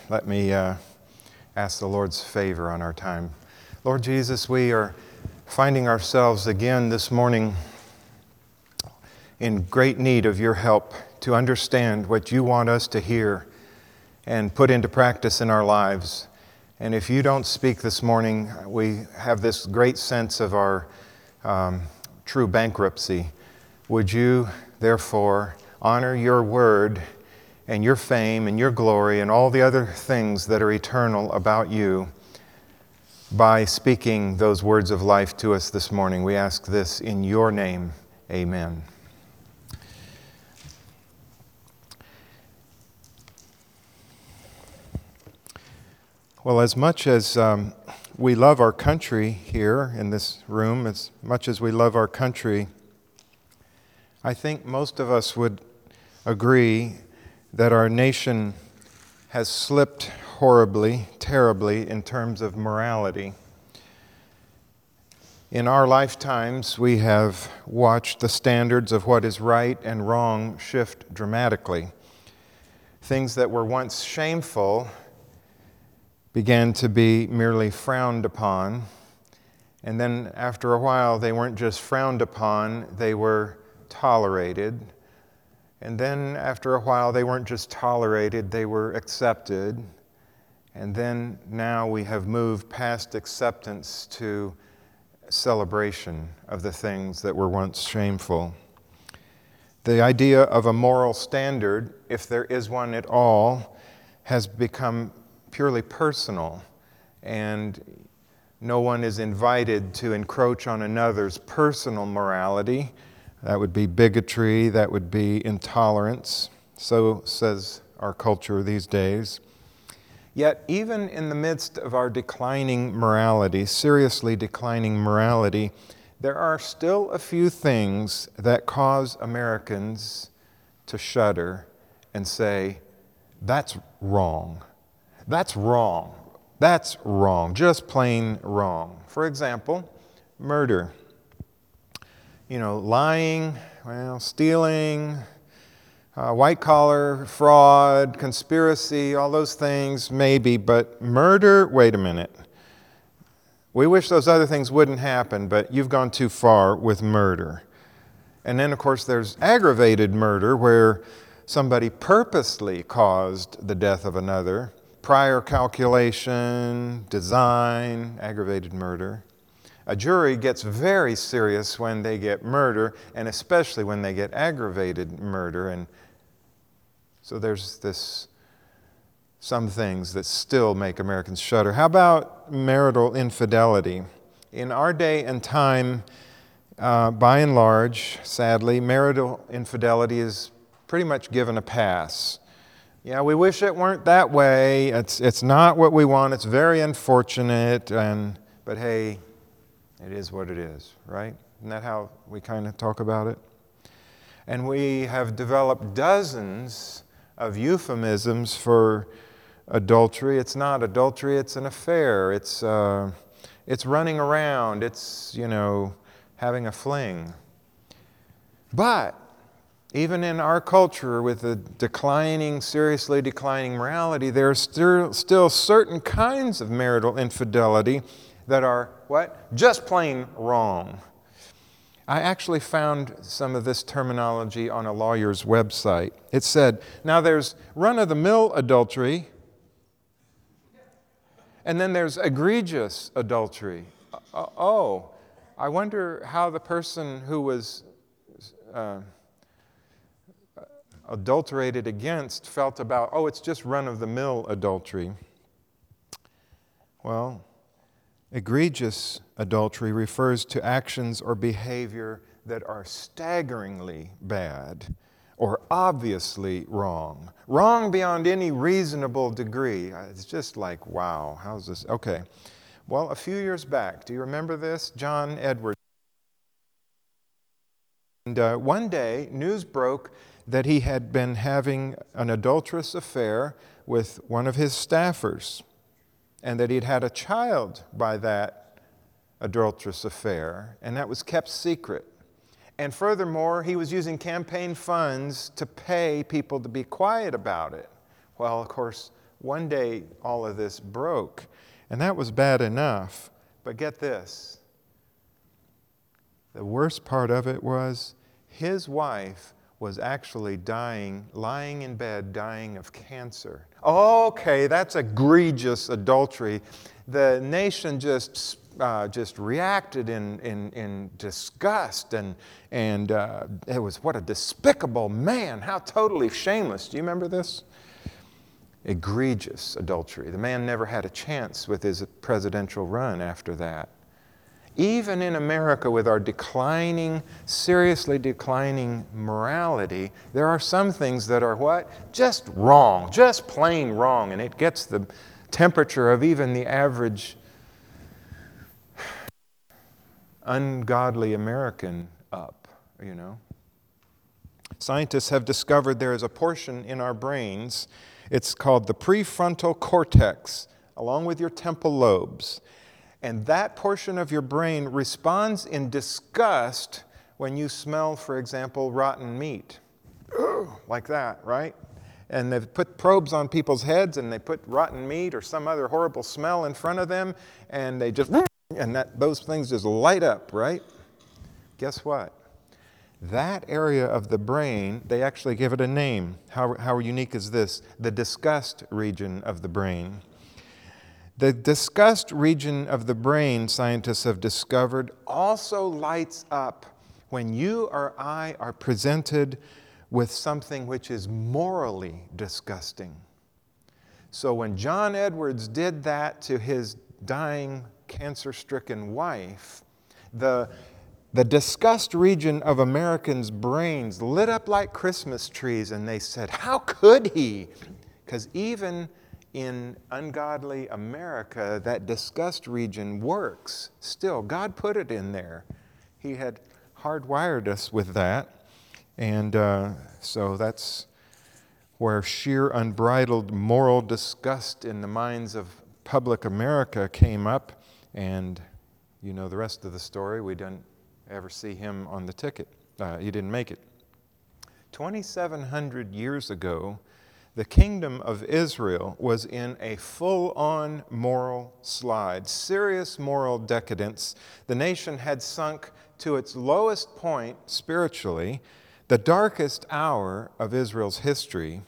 Let me ask the Lord's favor on our time. Lord Jesus, we are finding ourselves again this morning in great need of your help to understand what you want us to hear and put into practice in our lives. And if you don't speak this morning, we have this great sense of our true bankruptcy. Would you, therefore, honor your word and your fame and your glory and all the other things that are eternal about you by speaking those words of life to us this morning? We ask this in your name. Amen. Well, as much as we love our country here in this room, as much as we love our country, I think most of us would agree that our nation has slipped horribly, terribly in terms of morality. In our lifetimes, we have watched the standards of what is right and wrong shift dramatically. Things that were once shameful began to be merely frowned upon, and then after a while, they weren't just frowned upon, they were tolerated. And then after a while, they weren't just tolerated, they were accepted. And then now we have moved past acceptance to celebration of the things that were once shameful. The idea of a moral standard, if there is one at all, has become purely personal, and no one is invited to encroach on another's personal morality. That would be bigotry, that would be intolerance, so says our culture these days. Yet, even in the midst of our declining morality, seriously declining morality, there are still a few things that cause Americans to shudder and say, that's wrong. That's wrong. That's wrong. Just plain wrong. For example, murder. Lying, stealing, white-collar fraud, conspiracy, all those things, maybe, but murder, wait a minute. We wish those other things wouldn't happen, but you've gone too far with murder. And then, of course, there's aggravated murder, where somebody purposely caused the death of another. Prior calculation, design, aggravated murder. A jury gets very serious when they get murder, and especially when they get aggravated murder. And so there's some things that still make Americans shudder. How about marital infidelity? In our day and time, by and large, sadly, marital infidelity is pretty much given a pass. Yeah, we wish it weren't that way. It's not what we want. It's very unfortunate. But hey, it is what it is, right? Isn't that how we kind of talk about it? And we have developed dozens of euphemisms for adultery. It's not adultery, it's an affair. It's running around. It's, having a fling. But even in our culture, with a seriously declining morality, there are still certain kinds of marital infidelity that are, what? Just plain wrong. I actually found some of this terminology on a lawyer's website. It said, now there's run-of-the-mill adultery, and then there's egregious adultery. I wonder how the person who was adulterated against felt about, it's just run-of-the-mill adultery. Well, egregious adultery refers to actions or behavior that are staggeringly bad or obviously wrong. Wrong beyond any reasonable degree. It's just like, wow, how's this? Okay. Well, a few years back, do you remember this? John Edwards. And one day, news broke that he had been having an adulterous affair with one of his staffers, and that he'd had a child by that adulterous affair, and that was kept secret. And furthermore, he was using campaign funds to pay people to be quiet about it. Well, of course, one day all of this broke. And that was bad enough. But get this. The worst part of it was his wife was actually dying, lying in bed, dying of cancer. Okay, that's egregious adultery. The nation just reacted in disgust, and it was, what a despicable man, how totally shameless. Do you remember this? Egregious adultery. The man never had a chance with his presidential run after that. Even in America, with our seriously declining morality, there are some things that are what? Just wrong, just plain wrong, and it gets the temperature of even the average ungodly American up, you know. Scientists have discovered there is a portion in our brains, it's called the prefrontal cortex, along with your temporal lobes. And that portion of your brain responds in disgust when you smell, for example, rotten meat. Like that, right? And they've put probes on people's heads and they put rotten meat or some other horrible smell in front of them, and they just, and those things just light up, right? Guess what? That area of the brain, they actually give it a name. How unique is this? The disgust region of the brain. The disgust region of the brain, scientists have discovered, also lights up when you or I are presented with something which is morally disgusting. So when John Edwards did that to his dying, cancer-stricken wife, the disgust region of Americans' brains lit up like Christmas trees, and they said, how could he? Because even in ungodly America, that disgust region works still. God put it in there. He had hardwired us with that. And so that's where sheer unbridled moral disgust in the minds of public America came up. And you know the rest of the story. We didn't ever see him on the ticket. He didn't make it. 2,700 years ago, the kingdom of Israel was in a full-on moral slide, serious moral decadence. The nation had sunk to its lowest point spiritually, the darkest hour of Israel's history.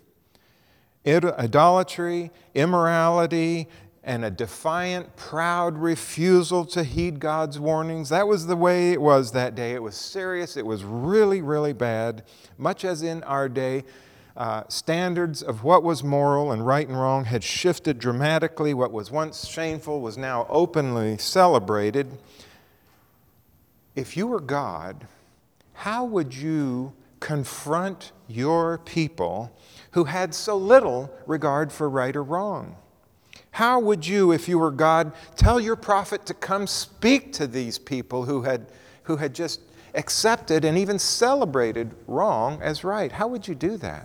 Idolatry, immorality, and a defiant, proud refusal to heed God's warnings. That was the way it was that day. It was serious. It was really, really bad, much as in our day. Standards of what was moral and right and wrong had shifted dramatically. What was once shameful was now openly celebrated. If you were God, how would you confront your people who had so little regard for right or wrong? How would you, if you were God, tell your prophet to come speak to these people who had just accepted and even celebrated wrong as right? How would you do that?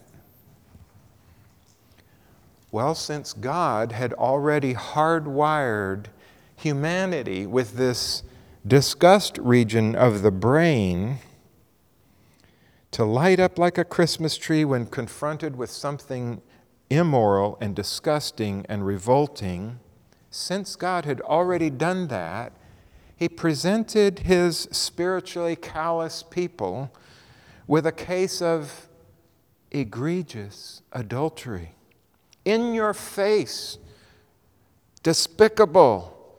Well, since God had already hardwired humanity with this disgust region of the brain to light up like a Christmas tree when confronted with something immoral and disgusting and revolting, since God had already done that, He presented His spiritually callous people with a case of egregious adultery. In your face, despicable,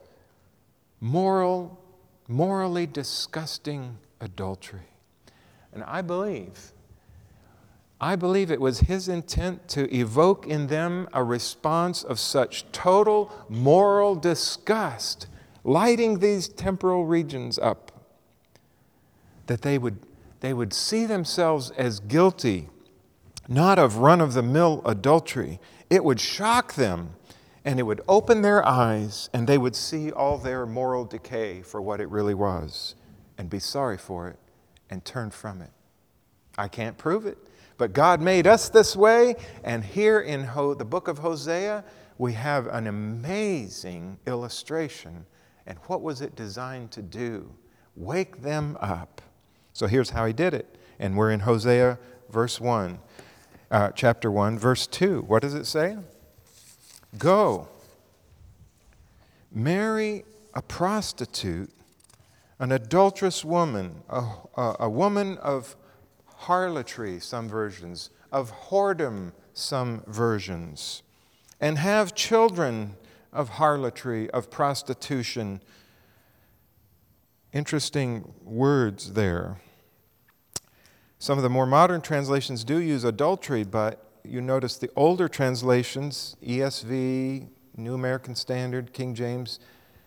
morally disgusting adultery. And I believe it was His intent to evoke in them a response of such total moral disgust, lighting these temporal regions up, that they would see themselves as guilty, not of run-of-the-mill adultery. It would shock them, and it would open their eyes, and they would see all their moral decay for what it really was, and be sorry for it, and turn from it. I can't prove it, but God made us this way, and here in the book of Hosea, we have an amazing illustration. And what was it designed to do? Wake them up. So here's how He did it. And we're in Hosea chapter 1, verse 2. What does it say? Go, marry a prostitute, an adulterous woman, a woman of harlotry, some versions, of whoredom, some versions, and have children of harlotry, of prostitution. Interesting words there. Some of the more modern translations do use adultery, but you notice the older translations, ESV, New American Standard, King James,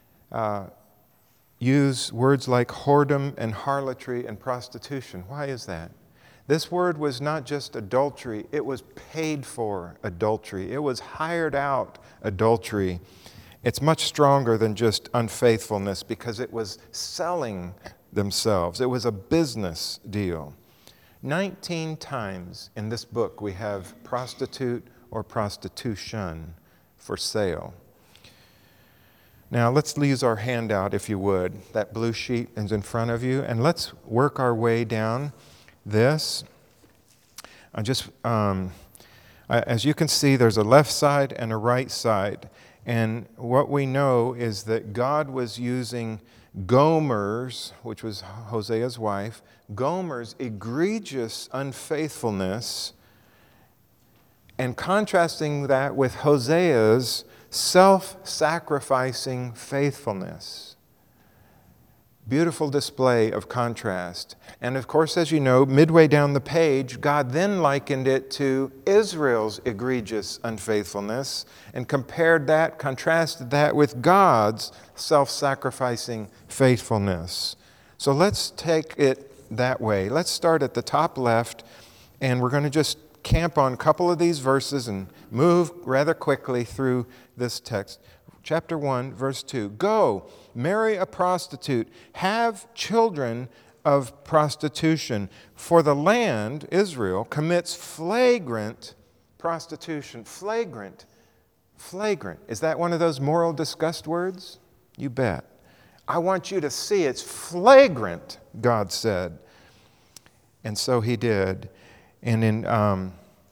use words like whoredom and harlotry and prostitution. Why is that? This word was not just adultery, it was paid for adultery. It was hired out adultery. It's much stronger than just unfaithfulness because it was selling themselves. It was a business deal. 19 times in this book we have prostitute or prostitution for sale. Now let's use our handout, if you would. That blue sheet is in front of you, and let's work our way down this. As you can see, there's a left side and a right side. And what we know is that God was using Gomer's, which was Hosea's wife, Gomer's egregious unfaithfulness, and contrasting that with Hosea's self-sacrificing faithfulness. Beautiful display of contrast. And of course, as you know, midway down the page, God then likened it to Israel's egregious unfaithfulness and contrasted that with God's self-sacrificing faithfulness. So let's take it that way. Let's start at the top left, and we're going to just camp on a couple of these verses and move rather quickly through this text. Chapter 1, verse 2. Go, marry a prostitute, have children of prostitution, for the land, Israel, commits flagrant prostitution. Flagrant. Flagrant. Is that one of those moral disgust words? You bet. I want you to see it's flagrant, God said. And so he did. And in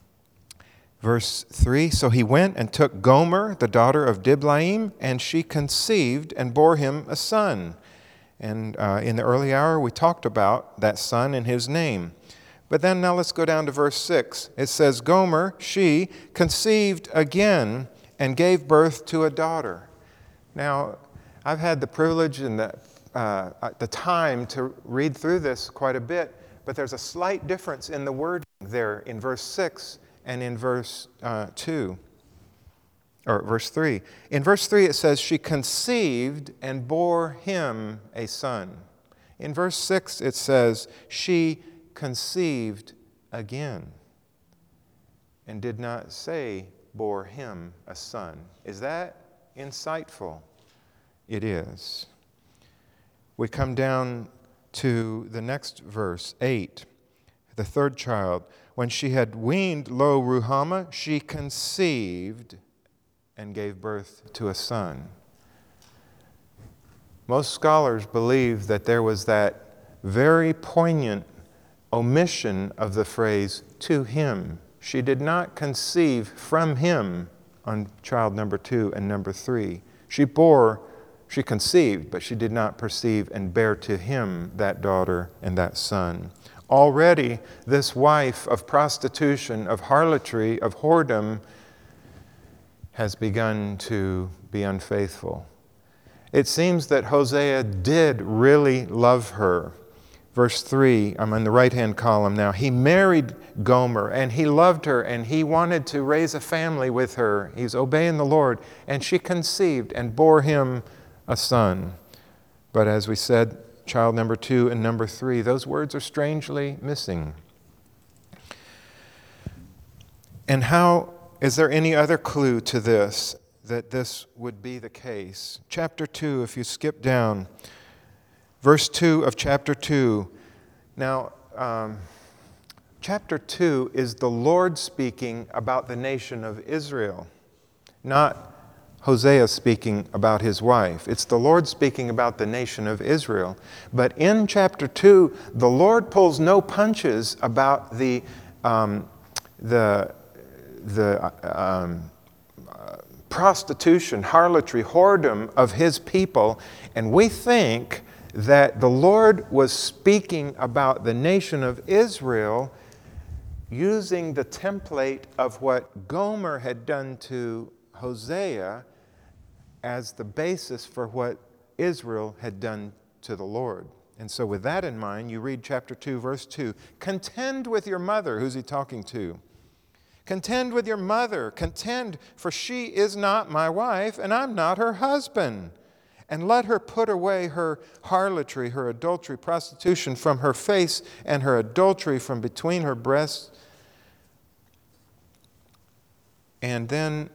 verse 3, so he went and took Gomer, the daughter of Diblaim, and she conceived and bore him a son. And in the early hour, we talked about that son and his name. But then now let's go down to verse 6. It says, Gomer, she conceived again and gave birth to a daughter. Now, I've had the privilege and the time to read through this quite a bit, but there's a slight difference in the wording there in verse 6 and in verse 2, or verse 3. In verse 3 it says, she conceived and bore him a son. In verse 6 it says, she conceived again and did not say bore him a son. Is that insightful? It is. We come down to the next verse, 8, the third child. When she had weaned Lo Ruhamah, she conceived and gave birth to a son. Most scholars believe that there was that very poignant omission of the phrase, to him. She did not conceive from him on child number 2 and number 3. She conceived, but she did not perceive and bear to him that daughter and that son. Already, this wife of prostitution, of harlotry, of whoredom, has begun to be unfaithful. It seems that Hosea did really love her. Verse 3, I'm in the right-hand column now. He married Gomer, and he loved her, and he wanted to raise a family with her. He's obeying the Lord, and she conceived and bore him a son. But as we said, child number 2 and number 3, those words are strangely missing. And how is there any other clue to this, that this would be the case? Chapter 2, if you skip down, verse 2 of chapter 2. Now, chapter 2 is the Lord speaking about the nation of Israel, not Hosea speaking about his wife. It's the Lord speaking about the nation of Israel. But in chapter 2, the Lord pulls no punches about the prostitution, harlotry, whoredom of his people. And we think that the Lord was speaking about the nation of Israel using the template of what Gomer had done to Hosea as the basis for what Israel had done to the Lord. And so with that in mind, you read chapter 2, verse 2. Contend with your mother. Who's he talking to? Contend with your mother. Contend, for she is not my wife, and I'm not her husband. And let her put away her harlotry, her adultery, prostitution from her face, and her adultery from between her breasts. And then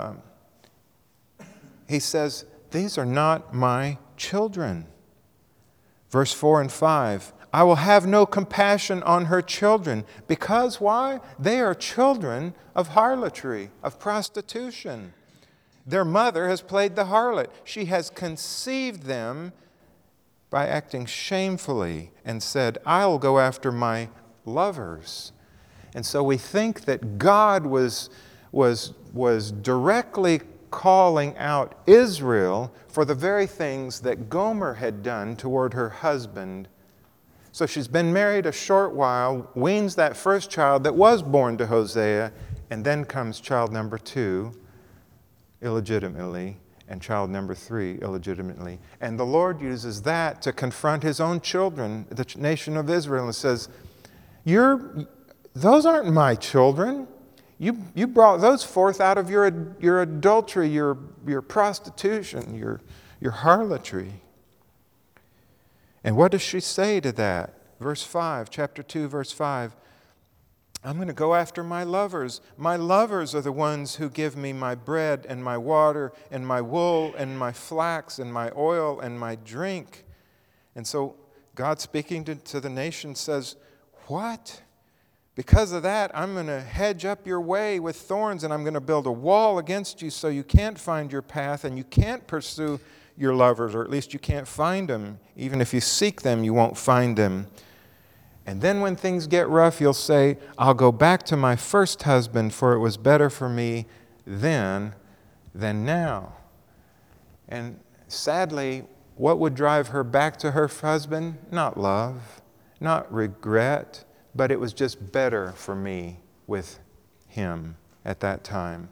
he says, these are not my children. Verse 4 and 5, I will have no compassion on her children. Because why? They are children of harlotry, of prostitution. Their mother has played the harlot. She has conceived them by acting shamefully and said, I'll go after my lovers. And so we think that God was directly calling out Israel for the very things that Gomer had done toward her husband. So she's been married a short while, weans that first child that was born to Hosea, and then comes child number 2, illegitimately, and child number 3, illegitimately. And the Lord uses that to confront his own children, the nation of Israel, and says, those aren't my children. You brought those forth out of your adultery, your prostitution, your harlotry. And what does she say to that? Verse 5, chapter 2, verse 5. I'm going to go after my lovers. My lovers are the ones who give me my bread and my water and my wool and my flax and my oil and my drink. And so God speaking to the nation says, what? Because of that, I'm going to hedge up your way with thorns, and I'm going to build a wall against you so you can't find your path and you can't pursue your lovers, or at least you can't find them. Even if you seek them, you won't find them. And then when things get rough, you'll say, I'll go back to my first husband, for it was better for me then than now. And sadly, what would drive her back to her husband? Not love, not regret, but it was just better for me with him at that time.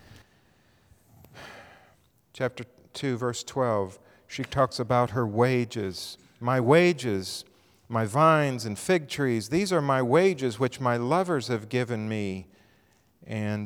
Chapter 2, verse 12, she talks about her wages. My wages, my vines and fig trees, these are my wages which my lovers have given me. And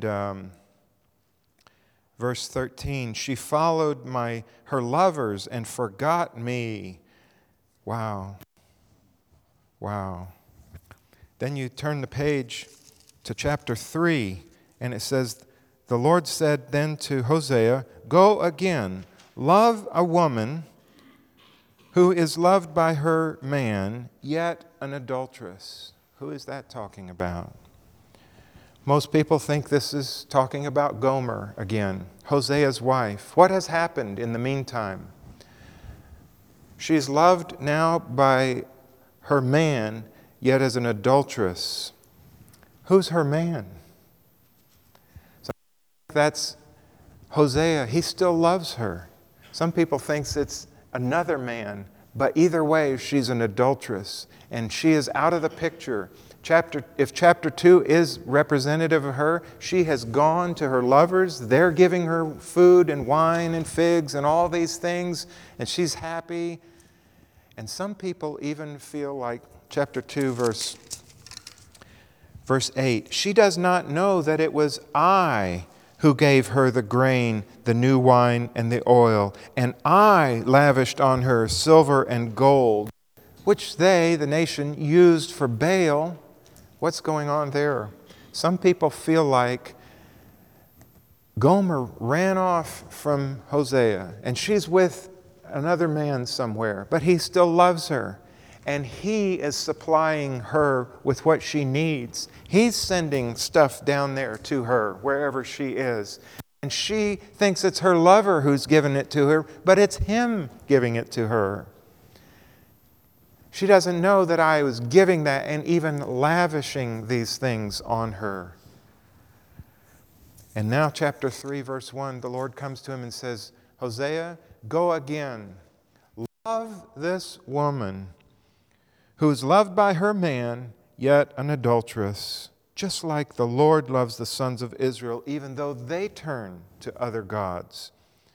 verse 13, she followed her lovers and forgot me. Wow. Wow. Then you turn the page to chapter 3, and it says, the Lord said then to Hosea, go again, love a woman who is loved by her man, yet an adulteress. Who is that talking about? Most people think this is talking about Gomer again, Hosea's wife. What has happened in the meantime? She's loved now by her man, yet as an adulteress. Who's her man? So that's Hosea. He still loves her. Some people think it's another man, but either way, she's an adulteress, and she is out of the picture. If chapter 2 is representative of her, she has gone to her lovers. They're giving her food and wine and figs and all these things, and she's happy. And some people even feel like chapter 2, verse 8, she does not know that it was I who gave her the grain, the new wine, and the oil, and I lavished on her silver and gold, which they, the nation, used for Baal. What's going on there? Some people feel like Gomer ran off from Hosea, and she's with another man somewhere, but he still loves her. And he is supplying her with what she needs. He's sending stuff down there to her, wherever she is. And she thinks it's her lover who's given it to her, but it's him giving it to her. She doesn't know that I was giving that and even lavishing these things on her. And now chapter 3, verse 1, the Lord comes to him and says, Hosea, go again. Love this woman who is loved by her man, yet an adulteress, just like the Lord loves the sons of Israel, even though they turn to other gods.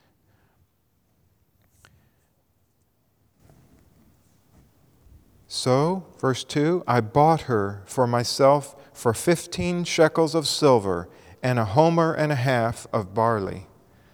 So, verse 2, I bought her for myself for 15 shekels of silver and a homer and a half of barley.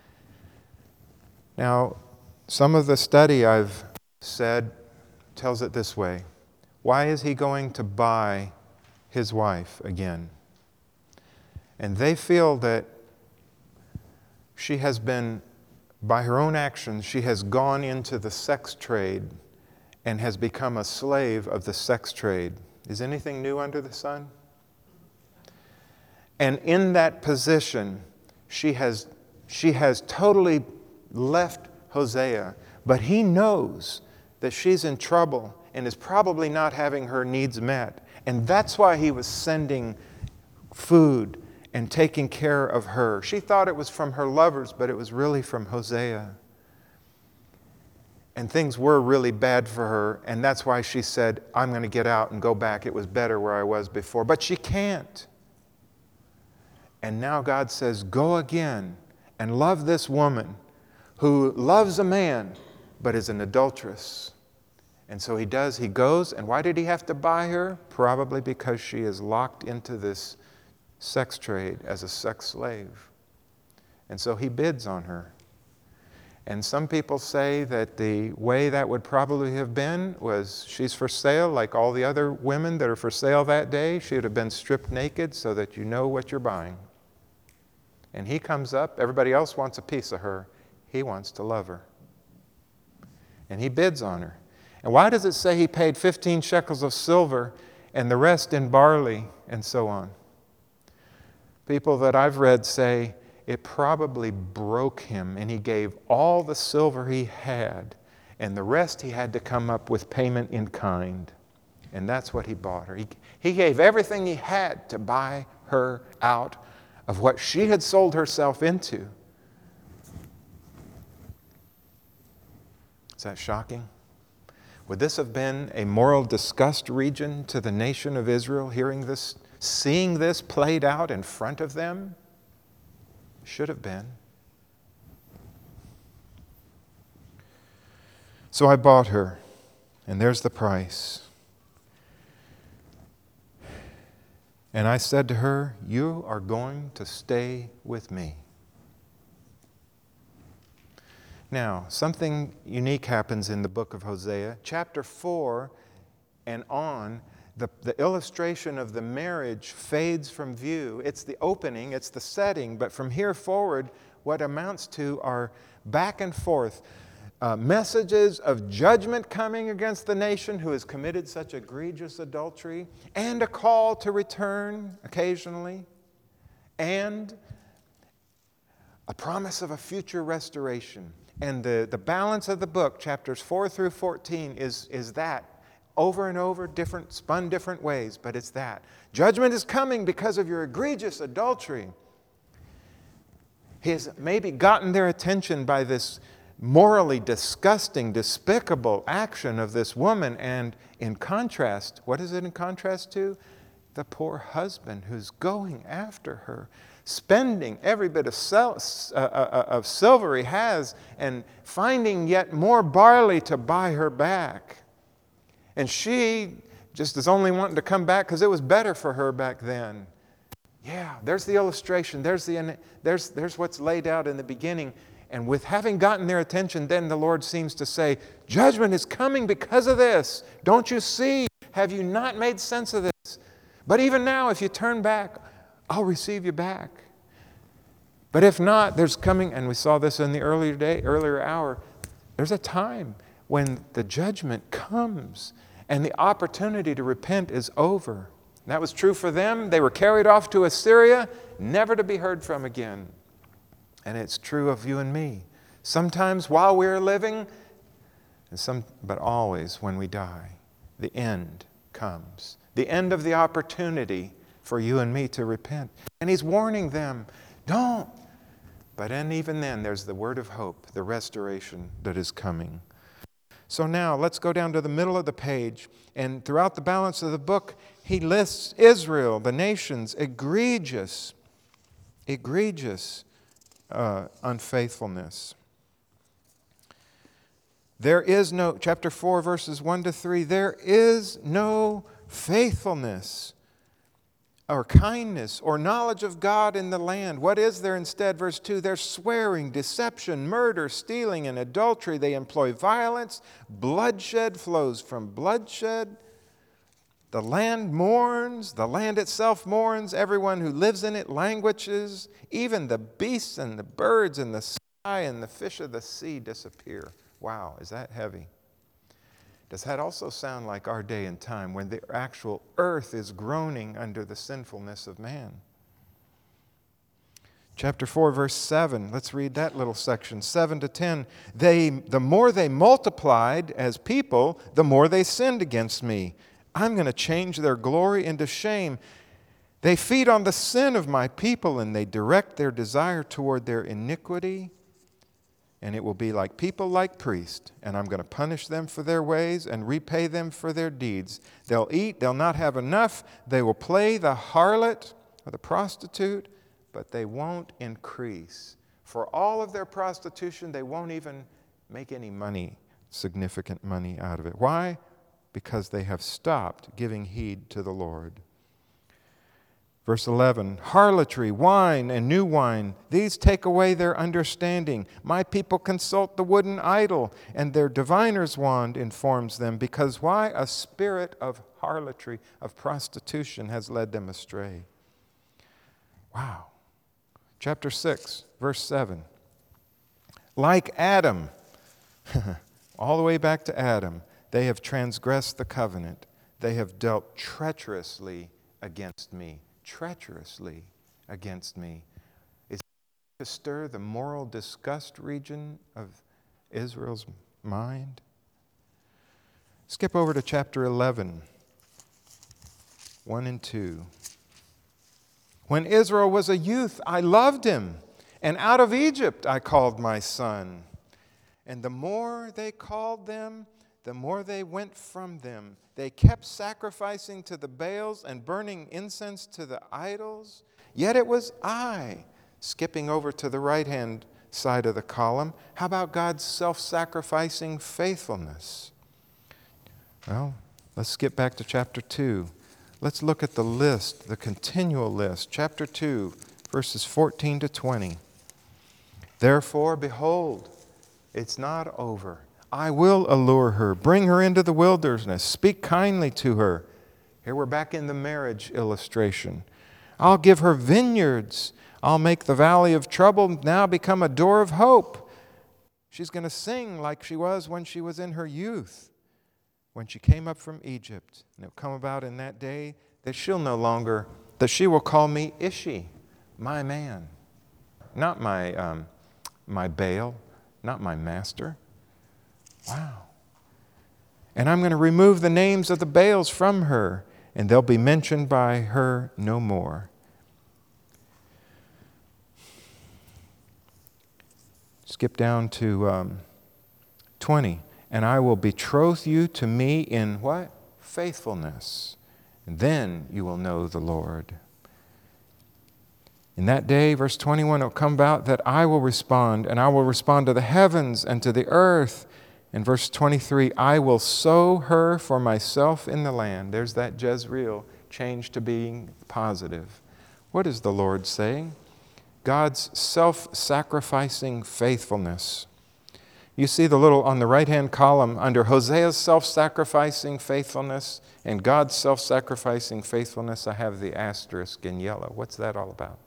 Now, some of the study I've said tells it this way. Why is he going to buy his wife again? And they feel that she has been, by her own actions, she has gone into the sex trade and has become a slave of the sex trade. Is anything new under the sun? And in that position, she has totally left Hosea, but he knows that she's in trouble and is probably not having her needs met. And that's why he was sending food and taking care of her. She thought it was from her lovers, but it was really from Hosea. And things were really bad for her, and that's why she said, I'm going to get out and go back. It was better where I was before. But she can't. And now God says, go again and love this woman who loves a man but is an adulteress. And so he does. He goes, and why did he have to buy her? Probably because she is locked into this sex trade as a sex slave. And so he bids on her. And some people say that the way that would probably have been was she's for sale like all the other women that are for sale that day. She would have been stripped naked so that you know what you're buying. And he comes up. Everybody else wants a piece of her. He wants to love her. And he bids on her. And why does it say he paid 15 shekels of silver and the rest in barley and so on? People that I've read say it probably broke him and he gave all the silver he had and the rest he had to come up with payment in kind. And that's what he bought her. He gave everything he had to buy her out of what she had sold herself into. Is that shocking? Would this have been a moral disgust region to the nation of Israel, hearing this, seeing this played out in front of them? Should have been. So I bought her, and there's the price. And I said to her, you are going to stay with me. Now, something unique happens in the book of Hosea. Chapter 4 and on, the illustration of the marriage fades from view. It's the opening, it's the setting, but from here forward, what amounts to are back and forth messages of judgment coming against the nation who has committed such egregious adultery, and a call to return occasionally, and a promise of a future restoration. And the balance of the book, chapters 4 through 14, is that. Over and over, spun different ways, but it's that. Judgment is coming because of your egregious adultery. He has maybe gotten their attention by this morally disgusting, despicable action of this woman, and in contrast, what is it in contrast to? The poor husband who's going after her, spending every bit of silver he has, and finding yet more barley to buy her back. And she just is only wanting to come back because it was better for her back then. Yeah, there's the illustration. There's what's laid out in the beginning. And with having gotten their attention, then the Lord seems to say, judgment is coming because of this. Don't you see? Have you not made sense of this? But even now, if you turn back, I'll receive you back. But if not, there's coming, and we saw this in the earlier hour, there's a time when the judgment comes and the opportunity to repent is over. And that was true for them. They were carried off to Assyria, never to be heard from again. And it's true of you and me. Sometimes while we're living, but always when we die, the end comes. The end of the opportunity for you and me to repent. And he's warning them, Don't. But even then, there's the word of hope, the restoration that is coming. So now, let's go down to the middle of the page. And throughout the balance of the book, he lists Israel, the nation's egregious unfaithfulness. There is no, chapter 4, verses 1 to 3, there is no faithfulness or kindness or knowledge of God in the land. What is there instead? Verse 2, there's swearing, deception, murder, stealing, and adultery. They employ violence. Bloodshed flows from bloodshed. The land mourns. The land itself mourns. Everyone who lives in it languishes. Even the beasts and the birds in the sky and the fish of the sea disappear. Wow, is that heavy? Does that also sound like our day and time when the actual earth is groaning under the sinfulness of man? Chapter 4, verse 7, let's read that little section, 7 to 10. The more they multiplied as people, the more they sinned against me. I'm going to change their glory into shame. They feed on the sin of my people, and they direct their desire toward their iniquity. And it will be like people like priests, and I'm going to punish them for their ways and repay them for their deeds. They'll eat, they'll not have enough. They will play the harlot or the prostitute, but they won't increase. For all of their prostitution, they won't even make any money, significant money out of it. Why? Because they have stopped giving heed to the Lord. Verse 11, harlotry, wine, and new wine, these take away their understanding. My people consult the wooden idol, and their diviner's wand informs them. Because why? A spirit of harlotry, of prostitution, has led them astray. Wow. Chapter 6, verse 7. Like Adam, all the way back to Adam, they have transgressed the covenant. They have dealt treacherously against me. Treacherously against me. Is to stir the moral disgust region of Israel's mind? Skip over to chapter 11, 1 and 2. When Israel was a youth, I loved him, and out of Egypt I called my son. And the more they called them, the more they went from them. They kept sacrificing to the Baals and burning incense to the idols. Yet it was I, skipping over to the right-hand side of the column. How about God's self-sacrificing faithfulness? Well, let's skip back to chapter 2. Let's look at the list, the continual list. Chapter 2, verses 14 to 20. Therefore, behold, it's not over. I will allure her, bring her into the wilderness, speak kindly to her. Here we're back in the marriage illustration. I'll give her vineyards. I'll make the valley of trouble now become a door of hope. She's going to sing like she was when she was in her youth, when she came up from Egypt. And it'll come about in that day that she will call me Ishi, my man. Not my Baal, not my master. Wow. And I'm going to remove the names of the Baals from her, and they'll be mentioned by her no more. Skip down to 20. And I will betroth you to me in what? Faithfulness. And then you will know the Lord. In that day, verse 21, it will come about that I will respond, and I will respond to the heavens and to the earth. In verse 23, I will sow her for myself in the land. There's that Jezreel change to being positive. What is the Lord saying? God's self-sacrificing faithfulness. You see the little on the right-hand column under Hosea's self-sacrificing faithfulness and God's self-sacrificing faithfulness, I have the asterisk in yellow. What's that all about?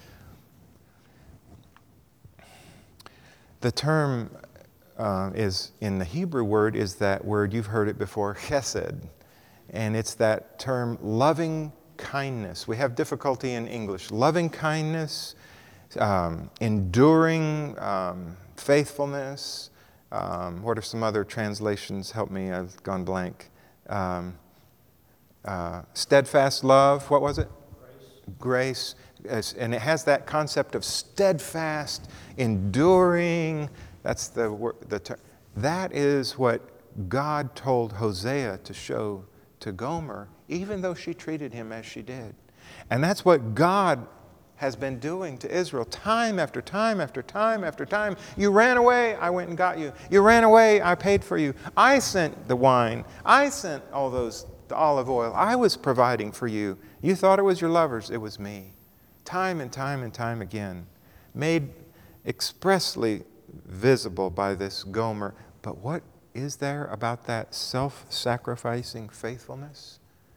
The term is in the Hebrew word is that word, you've heard it before, chesed. And it's that term loving kindness. We have difficulty in English. Loving kindness, enduring faithfulness. What are some other translations? Help me, I've gone blank. Steadfast love, what was it? Grace. And it has that concept of steadfast, enduring. That's the word. That is what God told Hosea to show to Gomer, even though she treated him as she did. And that's what God has been doing to Israel time after time after time after time. You ran away, I went and got you. You ran away, I paid for you. I sent the wine. I sent all the olive oil. I was providing for you. You thought it was your lovers. It was me. Time and time and time again. Made expressly visible by this Gomer. But what is there about that self-sacrificing faithfulness?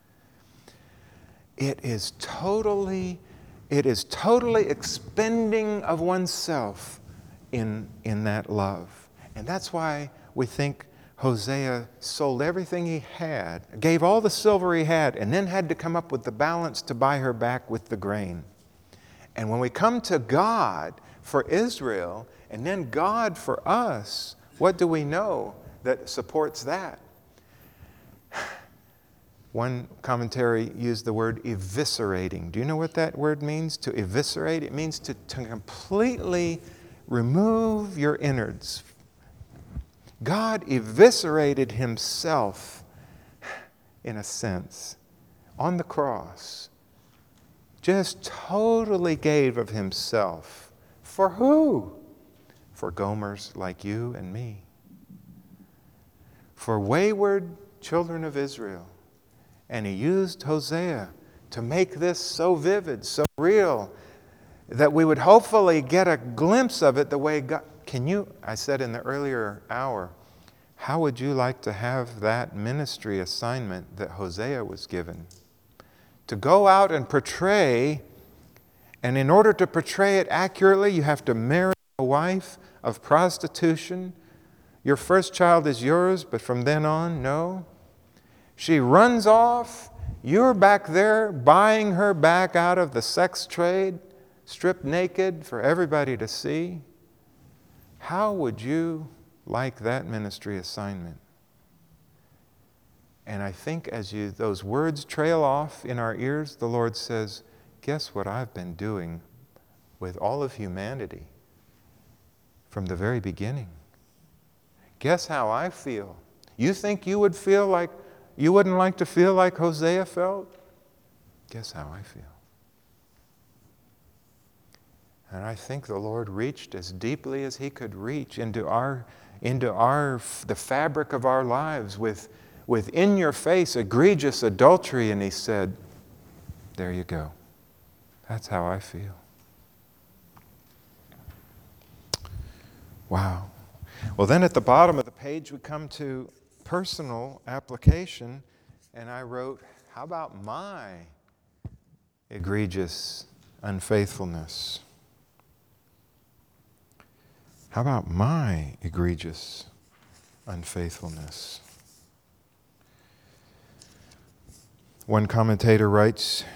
It is totally expending of oneself in that love. And that's why we think Hosea sold everything he had, gave all the silver he had, and then had to come up with the balance to buy her back with the grain. And when we come to God for Israel, and then God for us, what do we know that supports that? One commentary used the word eviscerating. Do you know what that word means, to eviscerate? It means to completely remove your innards. God eviscerated himself, in a sense, on the cross. Just totally gave of himself. For who? For Gomers like you and me. For wayward children of Israel. And he used Hosea to make this so vivid, so real, that we would hopefully get a glimpse of it the way God... I said in the earlier hour, how would you like to have that ministry assignment that Hosea was given? To go out and portray, and in order to portray it accurately, you have to marry a wife of prostitution. Your first child is yours, but from then on, no. She runs off. You're back there buying her back out of the sex trade, stripped naked for everybody to see. How would you like that ministry assignment? And I think as those words trail off in our ears, the Lord says, guess what I've been doing with all of humanity from the very beginning? Guess how I feel? You think you wouldn't like to feel like Hosea felt? Guess how I feel. And I think the Lord reached as deeply as he could reach into the fabric of our lives with in your face egregious adultery, and he said, there you go. That's how I feel. Wow. Well, then at the bottom of the page we come to personal application, and I wrote, how about my egregious unfaithfulness? How about my egregious unfaithfulness? One commentator writes,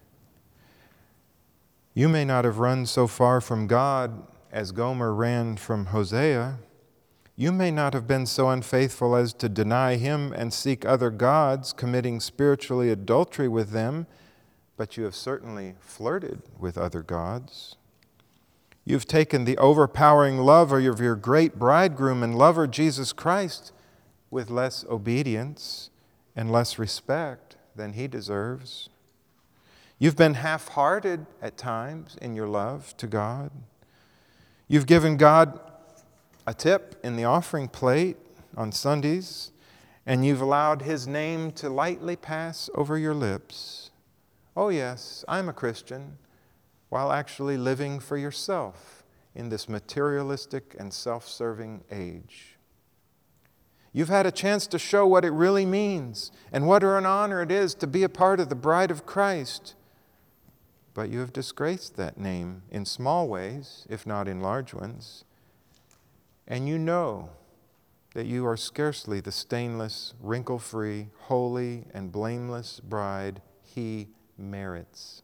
you may not have run so far from God as Gomer ran from Hosea. You may not have been so unfaithful as to deny him and seek other gods, committing spiritually adultery with them, but you have certainly flirted with other gods. You've taken the overpowering love of your great bridegroom and lover, Jesus Christ, with less obedience and less respect than he deserves. You've been half-hearted at times in your love to God. You've given God a tip in the offering plate on Sundays, and you've allowed his name to lightly pass over your lips. Oh yes, I'm a Christian, while actually living for yourself in this materialistic and self-serving age. You've had a chance to show what it really means and what an honor it is to be a part of the bride of Christ. But you have disgraced that name in small ways, if not in large ones. And you know that you are scarcely the stainless, wrinkle-free, holy, and blameless bride he merits.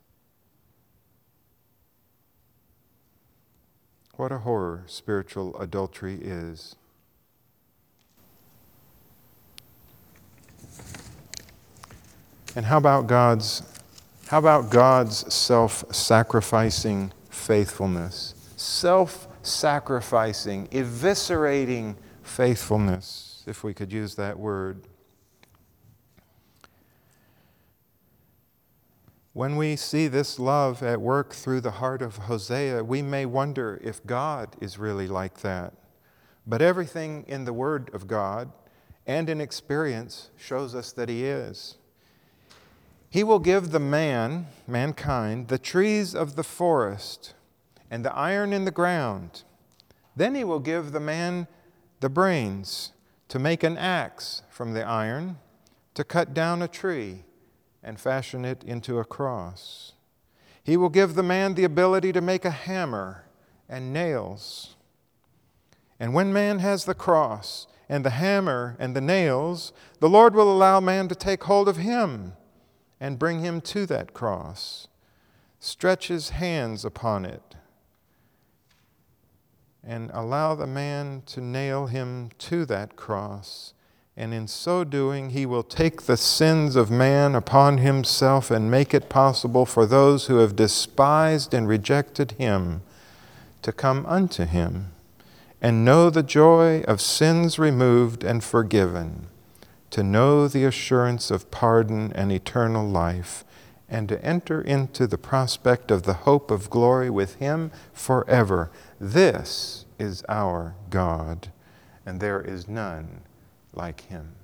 What a horror spiritual adultery is. And how about God's How about God's self-sacrificing faithfulness? Self-sacrificing, eviscerating faithfulness, if we could use that word. When we see this love at work through the heart of Hosea, we may wonder if God is really like that. But everything in the Word of God and in experience shows us that He is. He will give the mankind, the trees of the forest and the iron in the ground. Then He will give the man the brains to make an axe from the iron, to cut down a tree and fashion it into a cross. He will give the man the ability to make a hammer and nails. And when man has the cross and the hammer and the nails, the Lord will allow man to take hold of him and bring him to that cross, stretch his hands upon it, and allow the man to nail him to that cross. And in so doing, He will take the sins of man upon Himself and make it possible for those who have despised and rejected Him to come unto Him and know the joy of sins removed and forgiven, to know the assurance of pardon and eternal life, and to enter into the prospect of the hope of glory with Him forever. This is our God, and there is none like Him.